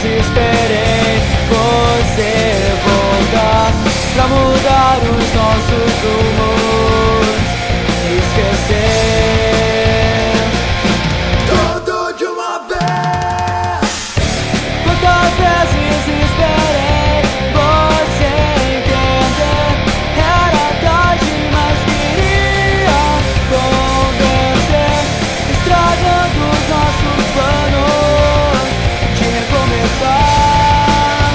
esperei você voltar pra mudar os nossos rumos e esquecer tudo de uma vez. Quantas vezes esperei você entender? Era tarde, mas queria convencer, estragando os nossos planos de recomeçar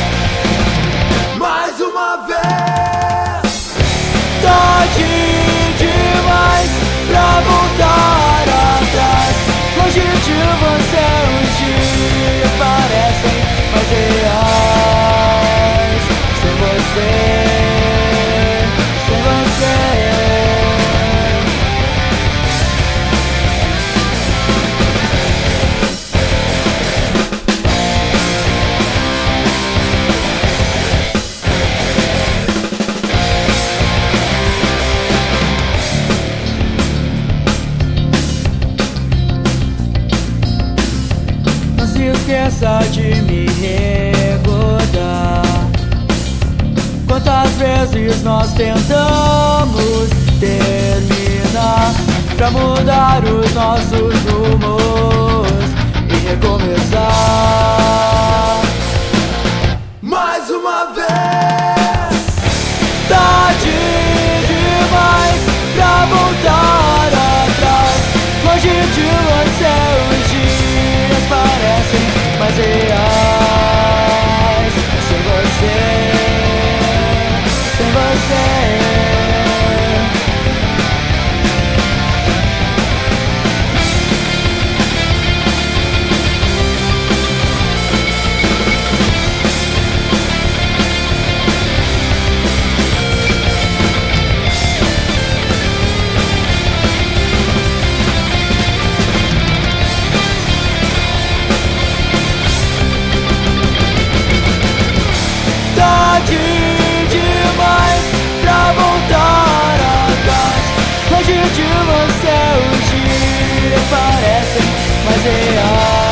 mais uma vez. Tarde demais pra voltar atrás. Longe de você os dias parecem mais reais. Sem você, sem você. Não se esqueça de me recordar. Quantas vezes nós tentamos terminar pra mudar os nossos rumos e recomeçar mais uma vez. Tarde demais pra voltar atrás. Longe de você os dias parecem mais reais. Sem você, sem você. Tarde demais pra voltar atrás. Longe de você os dias parecem mais reais.